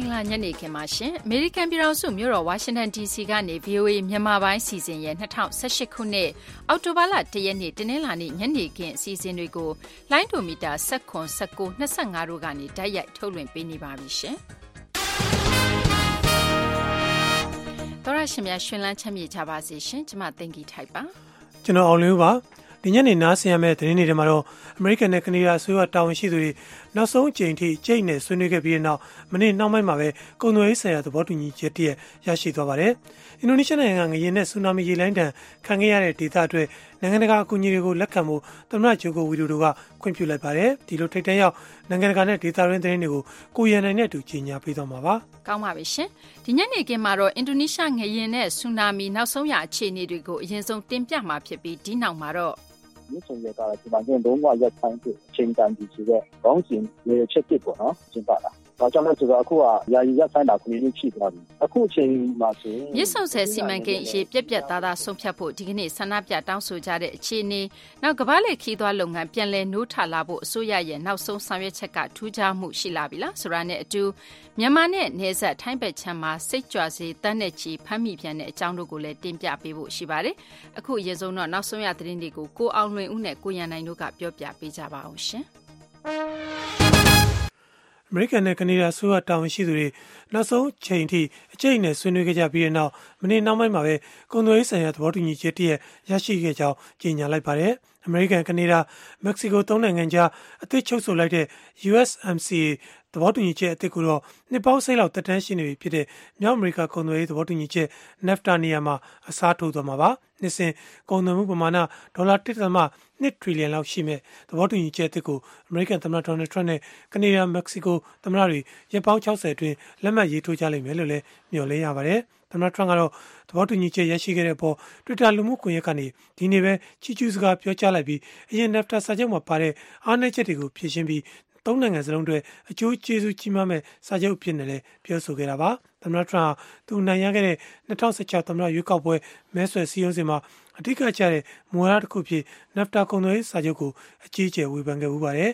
င်္ဂလာညနေခင်းပါရှင်အမေရိကန်ပြည်ထောင်စုမြို့တော်ဝါရှင်တန် DC ကနေ VOA မြန်မာပိုင်းစီစဉ်ရဲ့2018ခုနှစ်အောက်တိုဘာလ1ရက်နေ့တနင်္လာနေ့ညနေခင်းအစီအစဉ်တွေကိုလိုင်းဒိုမီတာ19 19 25တို့ကနေတိုက်ရိုက်ထုတ်လွှင့်ပေးနေပါပြီရှင်တော်ရရှင်များရှင်လန်းချမ်းမြေကြပါစေရှင်ကျမသိင်္ဂီထိုက်ပါကျွန်တော်အောင်လင်းပါဒီညနေနားဆင်ရမယ့်သတင်းတွေထဲမှာတော့အမေရိကန်နဲ့ကနေဒါအစိုးရတာဝန်ရှိသူတွေနောက်ဆုံးအကြိမ်ထိအကျိတ်နဲ့ဆွေးနွေးခဲ့ပြီးတဲ့နောက်မနေ့နောက်ပိုင်းမှာပဲကုန်သွယ်ရေးဆိုင်ရာသဘောတူညီချက်တည်းရရှိသွားပါတယ်။အင်ဒိုနီးရှားနိုင်ငံကငလျင်နဲ့ဆူနာမီရေလိုင်းတံခံခဲ့ရတဲ့ဒေသအတွက်နိုင်ငံတကာအကူအညီတွေကိုလက်ခံဖို့သမ္မတဂျိုကိုဝီဒိုတို့ကခွင့်ပြုလိုက်ပါတယ်။ဒီလိုထိပ်တန်းရောက်နိုင်ငံတကာနဲ့ဒေသတွင်းသတင်းတွေကိုကိုရန်နိုင်နဲ့အတူကြီးညာပေးသွားမှာပါ။ကောင်းပါပြီရှင်။ဒီညနေခင်းမှာတော့အင်ဒိုနီးရှားငလျင်နဲ့ဆူနာမီနောက်ဆုံးရအခြေအနေတွေကိုအရင်ဆုံးတင်ပြမှာဖြစ်ပြီးဒီနောက်မှာတော့မြစ်ဆုံရတာဒီမှာလုံးဝရပ်ဆိုင်းတဲ့အချိန်တန်ကြီးဆိုတော့ခေါင်းစဉ်ရေချက်တစ်ပေါ့နော်ကျင်းပတာ။ဒါကြောင့်လည်းဆိုတော့အခုကယာယီရပ်ဆိုင်းတာခုနှစ်ရှိသွားပြီ။အခုအချိန်မှာဆိုမြစ်ဆုံဆယ်စီမံကိန်းအရေးပြက်ပြက်သားသားဆုံးဖြတ်ဖို့ဒီကနေ့ဆန္ဒပြတောင်းဆိုကြတဲ့အခြေအနေနောက်ကမ္ဘာလှည့်ခီးသွွားလုပ်ငန်းပြန်လည်နိုးထလာဖို့အစိုးရရဲ့နောက်ဆုံးဆောင်ရွက်ချက်ကထူးခြားမှုရှိလာပြီလားဆိုတာနဲ့အတူမြန်မာနဲ့နယ်စပ်ထိုင်းဘက်ခြမ်းမှာစိတ်ကြွစေတန်းနဲ့ချီဖမ်းမိပြန်တဲ့အကြောင်းတို့ကိုလည်းတင်ပြပေးဖို့ရှိပါတယ်။အခုအရင်ဆုံးတော့နောက်ဆုံးရသတင်းတွေကိုကိုအောင်လွင်ဦးနဲ့ကိုရန်နိုင်တို့ကပြောပြပေးကြပါအောင်ရှင်။အမေရိကန်နဲ့ကနေဒါဆိုရတာဝန်ရှိသူတွေနောက်ဆုံးချိန်ထိအကျိတ်နဲ့ဆွေးနွေးခဲ့ကြပြီးတဲ့နောက်မနေ့နောက်ပိုင်းမှာပဲကုန်သွယ်ရေးဆိုင်ရာသဘောတူညီချက်တည်းရရှိခဲ့ကြောင်းကြေညာလိုက်ပါတယ်။အမေရိကန်ကနေဒါမက္ကဆီကို၃နိုင်ငံကြားအသစ်ချုပ်ဆိုလိုက်တဲ့ USMCA သဘောတူညီချက်အသစ်ကိုတော့နှစ်ပေါင်းစိတ်လောက်တက်တန်းရှိနေပြီဖြစ်တဲ့မြောက်အမေရိကကုန်သွယ်ရေးသဘောတူညီချက် NAFTA နေရာမှာအစားထိုးသွားမှာပါ။နှစ်စဉ်ကုန်သွယ်မှုပမာဏဒေါ်လာ1.2 ထရီလီယံလောက်ရှိမဲ့သဘောတူညီချက်အသစ်ကိုအမေရိကန်သမ္မတဒေါ်နယ်ထရန့်နဲ့ကနေဒါမက္ကဆီကိုသမ္မတတွေရက်ပေါင်း60အတွင်းလက်မှတ်ရေးထိုးကြလိမ့်မယ်လို့လည်းမျှော်လင့်ရပါတယ်။သမ္မတထရန့်ကတော့သဘောတူညီချက်ရရှိခဲ့တဲ့အပေါ် Twitter လူမှုကွန်ရက်ကနေဒီနေ့ပဲချီးကျူးစကားပြောကြားလိုက်ပြီးအရင် NAFTA စာချုပ်မှာပါတဲ့အားနည်းချက်တွေကိုဖြေရှင်းပြီးသုံးနိုင်ငံစလုံးအတွက်အကျိုးကျေးဇူးကြီးမားမဲ့စာချုပ်အဖြစ်နဲ့လည်းပြောဆိုခဲ့တာပါသမ္မတထရန့်သူနိုင်ရခဲ့တဲ့2016သမ္မတရွေးကောက်ပွဲမဲဆွယ်စည်းရုံးစဉ်မှာအဓိကကျတဲ့မူဝါဒတစ်ခုဖြစ် NAFTA ကုန်သွယ်ရေးစာချုပ်ကိုအကြီးအကျယ်ဝေဖန်ခဲ့မှုပါတယ်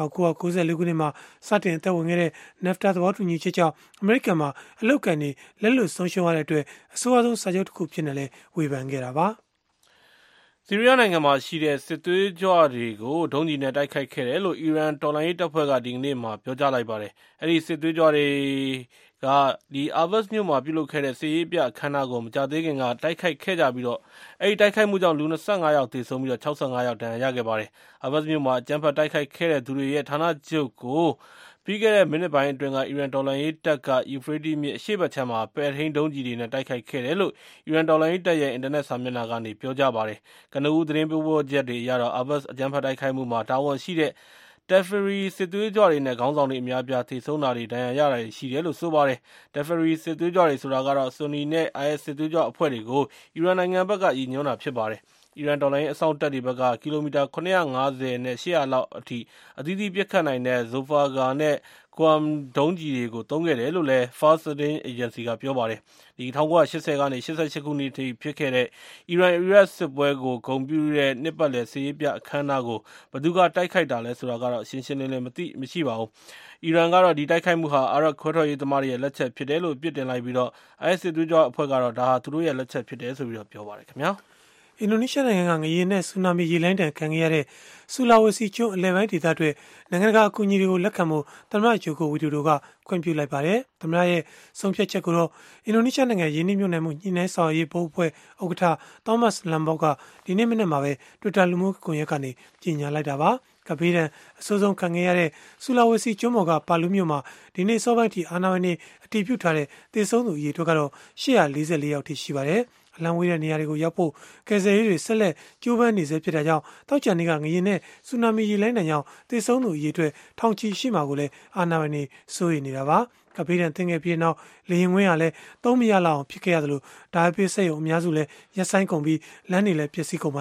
1994ခုနှစ်မှာစတင်အသက်ဝင်ခဲ့တဲ့ NAFTA သဘောတူညီချက်ကြောင့်အမေရိကန်မှာအလုပ်ကန်တွေလက်လွတ်ဆုံးရှုံးရတဲ့အတွက်အဆိုးအဆုံးစာချုပ်တစ်ခုဖြစ်နေလဲဝေဖန်ခဲ့တာပါဆီးရီးယားနိုင်ငံမှာရှိတဲ့စစ်သွေးကြွတွေကိုဒုံးကျည်နဲ့တိုက်ခိုက်ခဲ့တယ်လို့အီရန်တော်လှန်ရေးတပ်ဖွဲ့ကဒီကနေ့မှာပြောကြားလိုက်ပါတယ်။အဲဒီစစ်သွေးကြွတွေကအာဘတ်မြို့မှာပြုလုပ်ခဲ့တဲ့စစ်ရေးပြအခမ်းအနားကိုမကြာသေးခင်ကတိုက်ခိုက်ခဲ့ကြပြီးတော့အဲဒီတိုက်ခိုက်မှုကြောင့်လူ25ယောက်သေဆုံးပြီးတော့65ယောက်ဒဏ်ရာရခဲ့ပါတယ်။အာဘတ်မြို့မှာအကြမ်းဖက်တိုက်ခိုက်ခဲ့တဲ့သူတွေရဲ့ဌာနချုပ်ကိုပြီးခဲ့တဲ့မိနစ်ပိုင်းအတွင်းကအီရန်တော်လှန်ရေးတပ်ကယူဖရေးတီးမြစ်အရှေ့ဘက်ခြမ်းမှာပဲ့ထိန်းဒုံးကျည်တွေနဲ့တိုက်ခိုက်ခဲ့တယ်လို့အီရန်တော်လှန်ရေးတပ်ရဲ့အင်တာနက်စာမျက်နှာကနေပြောကြားပါတယ်။ကနဦးသတင်းပေးပို့ချက်တွေအရတော့အာဘတ်အကြမ်းဖက်တိုက်ခိုက်မှုမှာတာဝန်ရှိတဲ့တက်ဖရီစစ်သွေးကြွတွေနဲ့ခေါင်းဆောင်တွေအများပြားသေဆုံးတာတွေဒဏ်ရာရတာတွေရှိတယ်လို့ဆိုပါတယ်။တက်ဖရီစစ်သွေးကြွတွေဆိုတာကတော့ဆွန်နီနဲ့ IS စစ်သွေးကြွအဖွဲ့တွေကိုအီရန်နိုင်ငံဘက်ကရည်ညွှန်းတာဖြစ်ပါတယ်။အီရန်တော်လှန်ရေးအစောင့်တပ်တွေဘက်ကကီလိုမီတာ950နဲ့800လောက်အထိအသီးသီးပြစ်ခတ်နိုင်တဲ့ Zolfaghar နဲ့ Qam ဒုံးကျည်တွေကိုသုံးခဲ့တယ်လို့လည်း Fars သတင်းအေဂျင်စီကပြောပါတယ်။ဒီ1980ကနေ88ခုနှစ်ထိဖြစ်ခဲ့တဲ့အီရန်အီရတ်စစ်ပွဲကိုဂုဏ်ပြုတဲ့နှစ်ပတ်လည်စစ်ရေးပြအခမ်းအနားကိုဘယ်သူကတိုက်ခိုက်တာလဲဆိုတာကတော့ရှင်းရှင်းလင်းလင်းမရှိပါဘူး။အီရန်ကတော့ဒီတိုက်ခိုက်မှုဟာအာရပ်ခွဲထွက်ရေးသမားတွေရဲ့လက်ချက်ဖြစ်တယ်လို့ပြစ်တင်လိုက်ပြီးတော့ IS စစ်သွေးကြွအဖွဲ့ကတော့ဒါဟာသူတို့ရဲ့လက်ချက်ဖြစ်တယ်ဆိုပြီးတော့ပြောပါတယ်ခင်ဗျာ။အင်ဒိုနီးရှားနိုင်ငံကငလျင်နဲ့ဆူနာမီရေလိုင်းတံခံခဲ့ရတဲ့ဆူလာဝေစီကျွန်းအလယ်ပိုင်းဒေသတွေနိုင်ငံတကာအကူအညီတွေကိုလက်ခံဖို့သမ္မတဂျိုကိုဝီဒိုတို့ကခွင့်ပြုလိုက်ပါတယ်။သမ္မတရဲ့ဆုံးဖြတ်ချက်ကိုတော့အင်ဒိုနီးရှားနိုင်ငံရင်းနှီးမြှုပ်နှံမှုညှိနှိုင်းဆောင်ရွက်ရေးဘုတ်အဖွဲ့ဥက္ကဋ္ဌသောမတ်လမ်ဘော့ကဒီနေ့မနေ့မှာပဲ Twitter လူမှုကွန်ရက်ကနေကြေညာလိုက်တာပါ။ကပေးတံအဆိုးဆုံးခံခဲ့ရတဲ့ဆူလာဝေစီကျွန်းပေါ်ကပါလူးမြို့မှာဒီနေ့စောပိုင်းထိအာဏာပိုင်တွေအတည်ပြုထားတဲ့သေဆုံးသူအရေအတွက်ကတော့844ယောက်ထိရှိပါတယ်။အလံဝေးတဲ့နေရာတွေကိုရောက်ဖို့ကယ်ဆယ်ရေးတွေဆက်လက်ကြိုးပမ်းနေစေဖြစ်တာကြောင့်တောက်ချန်တွေကငရင်နဲ့ဆူနာမီရေလိုင်းတံကြောင့်သေဆုံးသူအရေအတွက်ထောင်ချီရှိမှာကိုလည်းအာဏာပိုင်တွေစိုးရိမ်နေတာပါကပေးတံသင်ခဲ့ပြီးနောက်လေရင်ဝင်းကလည်းသုံးမရလောက်အောင်ဖြစ်ခဲ့ရသလိုဒါအပိစိတ်ရုံအများစုလည်းရက်ဆိုင်ကုန်ပြီးလမ်းတွေလည်းပျက်စီးကုန်ပါတယ်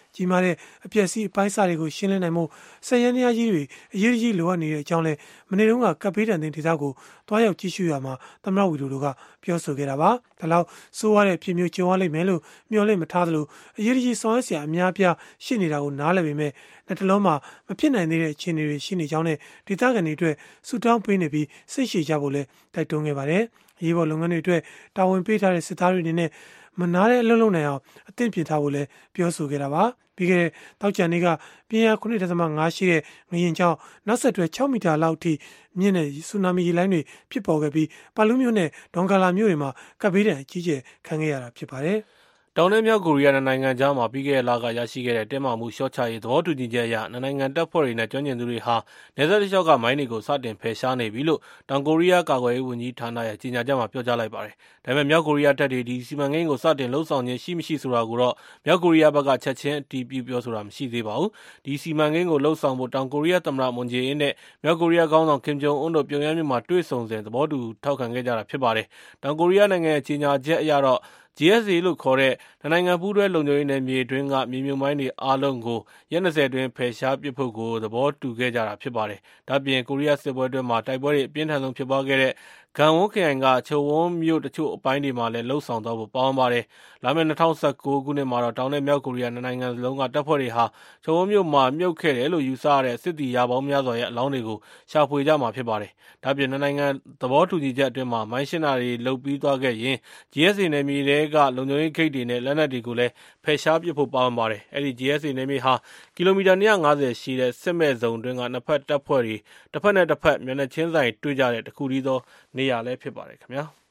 ကြီးမားတဲ့အပျက်စီးအပိုင်းအစတွေကိုရှင်းလင်းနိုင်မှုဆက်ရန်ကြီးတွေအရေးကြီးလိုအပ်နေတဲ့အကြောင်းလည်းမနေ့တုန်းကကပ်ဘေးဒဏ်တင်ဒေသကိုတွားရောက်ကြည့်ရှုရမှာသမ္မတဝီဒိုတို့ကပြောဆိုခဲ့တာပါဒါလောက်ဆိုးရတဲ့အဖြစ်မျိုးကြုံရလိမ့်မယ်လို့မျှော်လင့်မထားသလိုအရေးကြီးဆောင်ရွက်စရာအများအပြားရှိနေတာကိုနားလည်ပေမဲ့နှစ်တလုံးမှာမဖြစ်နိုင်သေးတဲ့အခြေအနေတွေရှိနေကြောင်းနဲ့ဒေသခံတွေအတွက်ဆူတောင်းပေးနေပြီးစိတ်ရှည်ကြဖို့လည်းတိုက်တွန်းခဲ့ပါတယ်အရေးပေါ်လုပ်ငန်းတွေအတွက်တာဝန်ပေးထားတဲ့စစ်သားတွေအနေနဲ့မနာတဲ့အလုံးလုံးနိုင်အောင်အသင့်ပြင်ထားဖို့လည်းပြောဆိုခဲ့တာပါပြီးခဲ့တဲ့တောက်ချန်နေ့ကပြင်းအား 9.5 ရှိတဲ့ငလျင်ကြောင့်နောက်ဆက်တွဲ6မီတာလောက်အထိမြင့်တဲ့ဆူနာမီရေလိုင်းတွေဖြစ်ပေါ်ခဲ့ပြီးပါလူးမြို့နဲ့ဒေါန်ဂါလာမြို့တွေမှာကပ်ဘေးဒဏ်အကြီးကျယ်ခံခဲ့ရတာဖြစ်ပါတယ်တောင်နဲ့မြောက်ကိုရီးယားနိုင်ငံကြားမှာပြီးခဲ့တဲ့လကရရှိခဲ့တဲ့တင်းမာမှုလျှော့ချရေးသဘောတူညီချက်အရနိုင်ငံတပ်ဖွဲ့တွေနဲ့ကျွမ်းကျင်သူတွေဟာနယ်စပ်တစ်လျှောက်ကမိုင်းတွေကိုစတင်ဖယ်ရှားနေပြီလို့တောင်ကိုရီးယားကာကွယ်ရေးဝန်ကြီးဌာနရဲ့ကြေညာချက်မှာပြောကြားလိုက်ပါတယ်။ဒါပေမဲ့မြောက်ကိုရီးယားတပ်တွေဒီစီမံကိန်းကိုစတင်လှုပ်ဆောင်ခြင်းရှိမရှိဆိုတာကိုတော့မြောက်ကိုရီးယားဘက်ကချက်ချင်းအတည်ပြုပြောဆိုတာမရှိသေးပါဘူး။ဒီစီမံကိန်းကိုလှုပ်ဆောင်ဖို့တောင်ကိုရီးယားသမ္မတမွန်ဂျေအင်းနဲ့မြောက်ကိုရီးယားခေါင်းဆောင်ကင်ဂျုံအွန်းတို့ပြုံယမ်းမြို့မှာတွေ့ဆုံစဉ်သဘောတူထောက်ခံခဲ့ကြတာဖြစ်ပါတယ်။တောင်ကိုရီးယားနိုင်ငံရဲ့ကြေညာချက်အရတော့GSA လို့ခေါ်တဲ့နိုင်ငံပူးတွဲလုံခြုံရေးနယ်မြေတွင်းကမြေမြုပ်မိုင်းတွေအားလုံးကိုရက်20အတွင်းဖယ်ရှားပစ်ဖို့ကိုသဘောတူခဲ့ကြတာဖြစ်ပါတယ်။ဒါ့ပြင်ကိုရီးယားစစ်ပွဲအတွင်းမှာတိုက်ပွဲတွေအပြင်းထန်ဆုံးဖြစ်ပွားခဲ့တဲ့ဂန်ဝန်းခရိုင်ကချုပ်ဝန်းမြို့တချို့အပိုင်းတွေမှာလည်းလှုပ်ဆောင်သွားဖို့ပေါင်းပါတယ်။လာမယ့်2019ခုနှစ်မှာတော့တောင်နဲ့မြောက်ကိုရီးယားနိုင်ငံစလုံးကတပ်ဖွဲ့တွေဟာချုပ်ဝန်းမြို့မှာမြုပ်ခဲ့တယ်လို့ယူဆရတဲ့စစ်သည်ရာပေါင်းများစွာရဲ့အလောင်းတွေကိုရှာဖွေကြမှာဖြစ်ပါတယ်။ဒါ့ပြင်နိုင်ငံသဘောတူညီချက်အတွင်းမှာမိုင်းရှင်းတာတွေလုပ်ပြီးသွားခဲ့ရင် GSA နယ်မြေတွေကလုံခြုံရေးဂိတ်တွေနဲ့လက်နက်တွေကိုလည်းဖယ်ရှားပစ်ဖို့ပေါင်းပါတယ်။အဲဒီ GSA နယ်မြေဟာကီလိုမီတာ150ရှိတဲ့စစ်မဲ့ဇုံတွင်းကနှစ်ဖက်တပ်ဖွဲ့တွေတစ်ဖက်နဲ့တစ်ဖက်မျက်နှာချင်းဆိုင်တွေ့ကြတဲ့တခုတည်းသောနေရာလည်းဖြစ်ပါတယ်ခင်ဗျာ။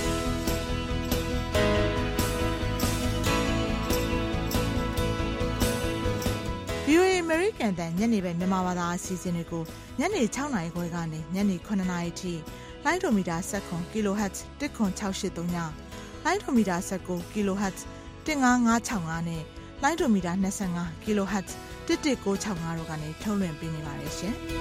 VOA American တန်ညနေပဲမြန်မာဘာသာအစီအစဉ်တွေကိုညနေ6နာရီခွဲကနေညနေ9နာရီထိလိုင်းဒိုမီတာ19 kHz 10683ညလိုင်းဒိုမီတာ19 kHz 15565နဲ့လိုင်းဒိုမီတာ25 kHz 11965တို့ကနေထုတ်လွှင့်ပေးနေပါတယ်ရှင်။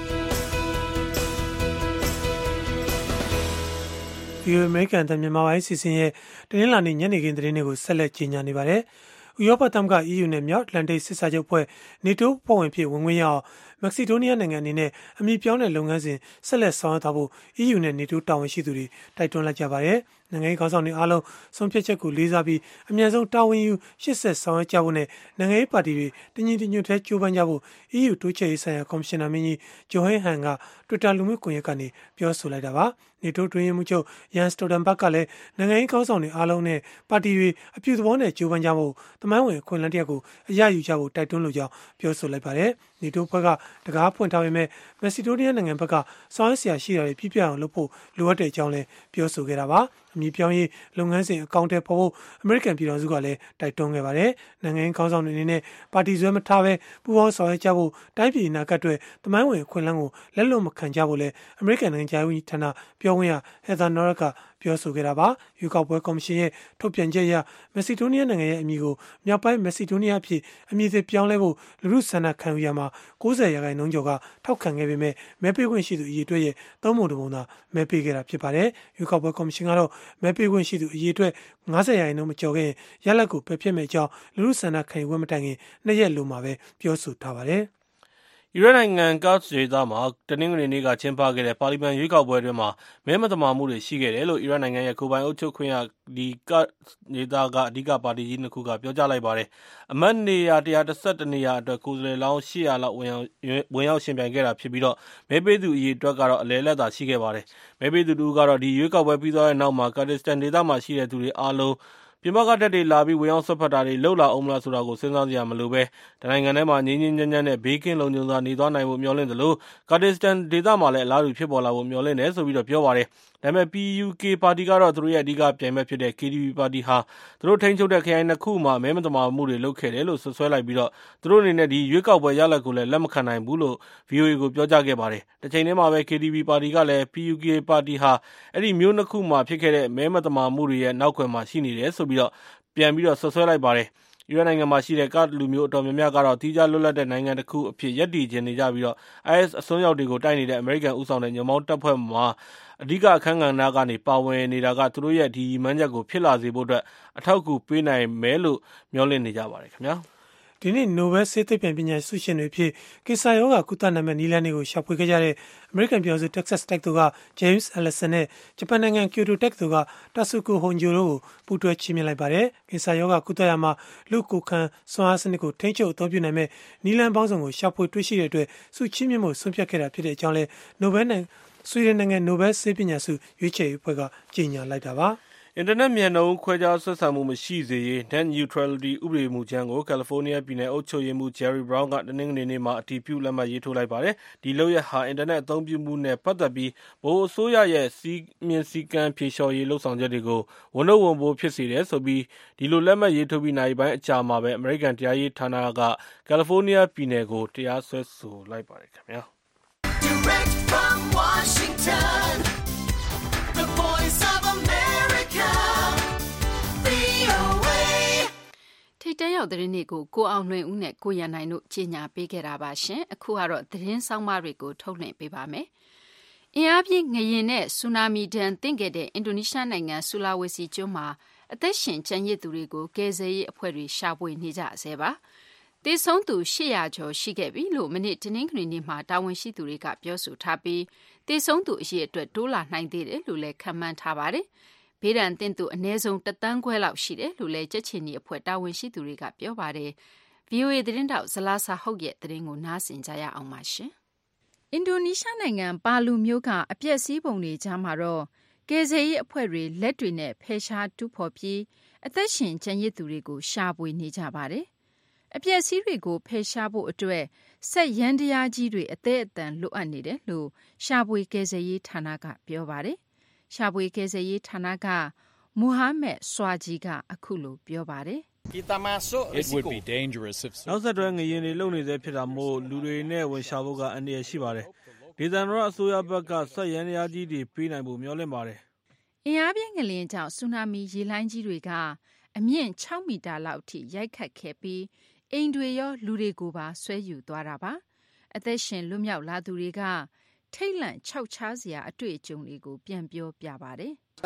VOA American တန်မြန်မာပိုင်းစီစဉ်ရဲ့တနင်္လာနေ့ညနေခင်းသတင်းတွေကိုဆက်လက်ကြီးညာနေပါတယ်။ဥရောပသမဂ္ဂ EU နဲ့မြောက်အတ္တလန်တိတ်စစ်စာချုပ်ဖွဲ့ NATO ဖွဲ့ဝင်ဖြစ်ဝင်ခွင့်ရအောင်မက္ကဆီဒိုးနီးယားနိုင်ငံအနေနဲ့အမည်ပြောင်းတဲ့လုပ်ငန်းစဉ်ဆက်လက်ဆောင်ရွက်သွားဖို့ EU နဲ့ NATO တာဝန်ရှိသူတွေတိုက်တွန်းလိုက်ကြပါတယ်။နိုင်ငံရေးခေါင်းဆောင်တွေအားလုံးဆုံးဖြတ်ချက်ကိုလေးစားပြီးအမြန်ဆုံးတာဝန်ယူရှေ့ဆက်ဆောင်ရွက်ကြဖို့နဲ့နိုင်ငံရေးပါတီတွေတညီတညွတ်တည်းကြိုးပမ်းကြဖို့ EU တိုးချဲ့ရေးဆိုင်ရာကော်မရှင်နာမင်းကြီးဂျိုဟန်ဟန်က Twitter လူမှုကွန်ရက်ကနေပြောဆိုလိုက်တာပါ။ NATO တွင်းရေးမှူးချုပ်ယန်စတိုဒန်ဘတ်ကလည်းနိုင်ငံရေးခေါင်းဆောင်တွေအားလုံးနဲ့ပါတီတွေအပြုသဘောနဲ့ကြိုးပမ်းကြဖို့သမိုင်းဝင်အခွင့်အလမ်းတစ်ရပ်ကိုအရယူကြဖို့တိုက်တွန်းလိုကြောင်းပြောဆိုလိုက်ပါတယ်။ NATO ဘက်ကတကားဖွင့်ထားပေမဲ့မက်ဆီဒိုးနီးယားနိုင်ငံဘက်ကဆောင်ရွက်စရာရှိတာတွေပြည့်ပြည့်အောင်လုပ်ဖို့လိုအပ်တဲ့အကြောင်းလည်းပြောဆိုခဲ့တာပါ။အမည်ပြောင်းရေးလုပ်ငန်းစဉ်အကောင့်ထဲပေါ်ဖို့အမေရိကန်ပြည်ထောင်စုကလည်းတိုက်တွန်းခဲ့ပါတယ်။နိုင်ငံရေးခေါင်းဆောင်တွေအနေနဲ့ပါတီဆွဲမထားဘဲပူးပေါင်းဆောင်ရွက်ကြဖို့တိုင်းပြည်အနာဂတ်အတွက်သမိုင်းဝင်အခွင့်အလမ်းကိုလက်လွတ်မခံကြဖို့လည်းအမေရိကန်နိုင်ငံခြားရေးဝန်ကြီးဌာနပြောခွင့်ရHeather Nauertကပြောဆိုခဲ့တာပါ။ရွေးကောက်ပွဲကော်မရှင်ရဲ့ထုတ်ပြန်ချက်အရမက်ဆီဒိုးနီးယားနိုင်ငံရဲ့အမည်ကိုမြောက်ပိုင်းမက်ဆီဒိုးနီးယားဖြစ်အမည်သစ်ပြောင်းလဲဖို့လူထုဆန္ဒခံယူရမှာ90%ကျော်ကထောက်ခံခဲ့ပေမဲ့မဲပေးခွင့်ရှိသူအရေအတွက်ရဲ့3ပုံ1ပုံသာမဲပေးခဲ့တာဖြစ်ပါတယ်။ရွေးကောက်ပွဲကော်မရှင်ကတော့မဲပေးခွင့်ရှိသူအရေအတွက်90%မကျော်ခဲ့ရင်ရလဒ်ကိုပယ်ဖျက်မယ့်အကြောင်းလူထုဆန္ဒခံယူပွဲမတိုင်ခင်2ရက်လိုမှာပဲပြောဆိုထားပါတယ်။အီရတ်နိုင်ငံကာ့ဒ်ဒေသမှာတနင်္ဂနွေနေ့ကကျင်းပခဲ့တဲ့ပါလီမန်ရွေးကောက်ပွဲအတွင်းမှာမဲမသမာမှုတွေရှိခဲ့တယ်လို့အီရတ်နိုင်ငံရဲ့ကိုယ်ပိုင်အုပ်ချုပ်ခွင့်ရကာ့ဒ်ဒေသကအဓိကပါတီကြီးနှစ်ခုကပြောကြားလိုက်ပါတယ်။အမတ်နေရာ111နေရာအတွက်ကိုယ်စားလှယ်လောင်း800လောက်ဝင်ရောက်ရှင်ပြိုင်ခဲ့တာဖြစ်ပြီးတော့မဲပေးသူအရေအတွက်ကတော့အလယ်လက်သာရှိခဲ့ပါတယ်။မဲပေးသူတို့ကတော့ဒီရွေးကောက်ပွဲပြီးသွားတဲ့နောက်မှာကာဒစ္စတန်ဒေသမှာရှိတဲ့သူတွေအားလုံးပြင်ပကတက်တွေလာပြီးဝင်ရောက်ဆွတ်ဖက်တာတွေလှုပ်လာအောင်မလားဆိုတာကိုစဉ်းစားကြရမလို့ပဲတနိုင်ငံထဲမှာငြင်းငြင်းညံ့ညံ့နဲ့ဘေးကင်းလုံခြုံစွာနေသွားနိုင်ဖို့မျှော်လင့်သလိုကာဒစ္စတန်ဒေသမှာလည်းအလားတူဖြစ်ပေါ်လာဖို့မျှော်လင့်တယ်ဆိုပြီးတော့ပြောပါတယ်။ဒါပေမဲ့ PUK ပါတီကတော့သူတို့ရဲ့အဓိကပြိုင်ဘက်ဖြစ်တဲ့ KDP ပါတီဟာသူတို့ထိန်းချုပ်တဲ့ခရိုင်နှစ်ခုမှာမဲမသမာမှုတွေလုပ်ခဲ့တယ်လို့ဆွဆွဲလိုက်ပြီးတော့သူတို့အနေနဲ့ဒီရွေးကောက်ပွဲရလဒ်ကိုလည်းလက်မခံနိုင်ဘူးလို့ VOA ကိုပြောကြားခဲ့ပါတယ်။တစ်ချိန်တည်းမှာပဲ KDP ပါတီကလည်း PUK ပါတီဟာအဲ့ဒီမျိုးနှစ်ခုမှာဖြစ်ခဲ့တဲ့မဲမသမာမှုတွေရဲ့နောက်ကွယ်မှာရှိနေတယ်ဆိုပြီးတော့ပြန်ပြီးတော့ဆွဆွဲလိုက်ပါတယ်။အီရတ်နိုင်ငံမှာရှိတဲ့ကာ့ဒ်လူမျိုးအတော်များများကတော့တီးခြားလွတ်လပ်တဲ့နိုင်ငံတစ်ခုအဖြစ်ရပ်တည်ခြင်းနေကြပြီးတော့ IS အစွန်းရောက်တွေကိုတိုက်နေတဲ့အမေရိကန်ဦးဆောင်တဲ့ညွန့်ပေါင်းတပ်ဖွဲ့မှာအဓိကအခန်းကဏ္ဍကနေပါဝင်နေတာကသူတို့ရဲ့ဒီမှန်းချက်ကိုဖြစ်လာစေဖို့အတွက်အထောက်အကူပေးနိုင်မယ်လို့မျှော်လင့်နေကြပါတယ်ခင်ဗျာ။ဒီနေ့နိုဘယ်ဆေးသိပ္ပံပညာဆုရှင်တွေဖြစ်ကင်ဆာရောဂါကုသနိုင်မဲ့နည်းလမ်းတွေကိုရှာဖွေခဲ့ကြတဲ့အမေရိကန်ပြည်ထောင်စု Texas တက္ကသိုလ်က James Allison နဲ့ဂျပန်နိုင်ငံ Kyoto တက္ကသိုလ်က Tasuku Honjo တို့ကိုပူးတွဲချီးမြှင့်လိုက်ပါတယ်။ကင်ဆာရောဂါကုသရာမှာလူကိုခံစွမ်းအားစနစ်ကိုထိန်းချုပ်အသုံးပြုနိုင်မဲ့နည်းလမ်းပေါင်းစုံကိုရှာဖွေတွေ့ရှိတဲ့အတွက်ဆုချီးမြှင့်မှုဆုံးဖြတ်ခဲ့တာဖြစ်တဲ့အကြောင်းလဲနိုဘယ်နဲ့ဆွီဒင်နိုင်ငံနိုဘယ်ဆေးပညာဆုရွေးချယ်ရေးအဖွဲ့ကကြေညာလိုက်တာပါ။အင်တာနက်မြန်နှုန်းခွဲခြားဆက်ဆံမှုမရှိစေရေး Net Neutrality ဥပဒေမူကြမ်းကိုကယ်လီဖိုးနီးယားပြည်နယ်အုပ်ချုပ်ရေးမှူး Jerry Brown ကတနင်္ဂနွေနေ့မှာအတည်ပြုလက်မှတ်ရေးထိုးလိုက်ပါတယ်။ဒီလုပ်ရပ်ဟာအင်တာနက်အသုံးပြုမှုနဲ့ပတ်သက်ပြီးဗဟိုအစိုးရရဲ့စီမင်းစည်းကမ်းဖြေလျှော့ရေးလှုပ်ဆောင်ချက်တွေကိုဝန်ထုတ်ဝန်ပိုးဖြစ်စေတယ်ဆိုပြီးဒီလိုလက်မှတ်ရေးထိုးပြီးနိုင်ပိုင်းအကြာမှာပဲအမေရိကန်တရားရေးဌာနကကယ်လီဖိုးနီးယားပြည်နယ်ကိုတရားစွဲဆိုလိုက်ပါတယ်ခင်ဗျာ။ Direct from Washington, the voice of America. ထိတ်တဲရောက်သတင်းတွေကိုကိုအောင်လွင်ဦးနဲ့ကိုရန်နိုင်တို့ကြီးညာပေးခဲ့တာပါရှင်အခုကတော့သတင်းဆောင်မတွေကိုထုတ်လွှင့်ပေးပါမယ်အင်အားပြင်းငလျင်နဲ့ဆူနာမီဒဏ်သင့်ခဲ့တဲ့အင်ဒိုနီးရှားနိုင်ငံဆူလာဝေစီကျွန်းမှာအသက်ရှင်ကျန်ရစ်သူတွေကိုကယ်ဆယ်ရေးအဖွဲ့တွေရှာဖွေနေကြဆဲပါသေဆုံးသူ800ကျော်ရှိခဲ့ပြီလို့မနေ့တနင်္ဂနွေနေ့မှာတာဝန်ရှိသူတွေကပြောဆိုထားပြီးသေဆုံးသူအရေအတွက်တိုးလာနိုင်သေးတယ်လို့လည်းခန့်မှန်းထားပါတယ်ဘေးဒဏ်သင့်သူအနည်းဆုံး1.5 သန်းလောက်ရှိတယ်လို့လည်းကြက်ချင်နီအဖွဲ့တာဝန်ရှိသူတွေကပြောပါတယ်။ VOA သတင်းတောက်ဇလာဆာဟုတ်ရဲ့သတင်းကိုနားဆင်ကြရအောင်ပါရှင်။အင်ဒိုနီးရှားနိုင်ငံပါလူမြို့ကအပျက်စီးပုံတွေကြားမှာတော့ကယ်ဆယ်ရေးအဖွဲ့တွေလက်တွေနဲ့ဖယ်ရှားတူးဖော်ပြီးအသက်ရှင်ကျန်ရစ်သူတွေကိုရှာဖွေနေကြပါတယ်။အပျက်စီးတွေကိုဖယ်ရှားဖို့အတွက်ဆက်ရန်တရားကြီးတွေအသေးအတန်လိုအပ်နေတယ်လို့ရှာဖွေကယ်ဆယ်ရေးဌာနကပြောပါတယ်။ရှာဖွေကယ်ဆယ်ရေးဌာနကမူဟာမက်ဆွာဂျီကအခုလိုပြောပါတယ်။ It would be dangerous if နောက်ဆက်တွဲငရင်တွေလုံနေသေးဖြစ်တာမို့လူတွေနဲ့ဝင်ရှာဖို့ကအန္တရာယ်ရှိပါတယ်။ဒေသန္တရအစိုးရဘက်ကဆက်ရန်တရားကြီးတွေပေးနိုင်ဖို့မျှော်လင့်ပါတယ်။အင်အားပြင်းငလျင်ကြောင့်ဆူနာမီရေလှိုင်းကြီးတွေကအမြင့်6မီတာလောက်ထိရိုက်ခတ်ခဲ့ပြီးအိမ်တွေရောလူတွေကိုပါဆွဲယူသွားတာပါ။အသက်ရှင်လွတ်မြောက်လာသူတွေကထိတ်လန့်ခြောက်ခြားစရာအတွေ့အကြုံတွေကိုပြန်ပြောပြပါတယ်။